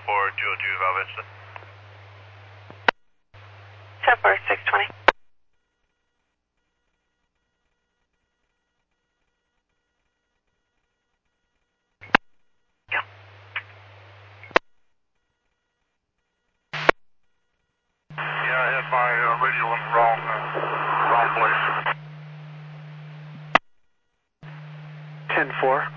202 Val Vista. 10-4, 620. Go. Yeah, I had my radio in the wrong place. 10-4.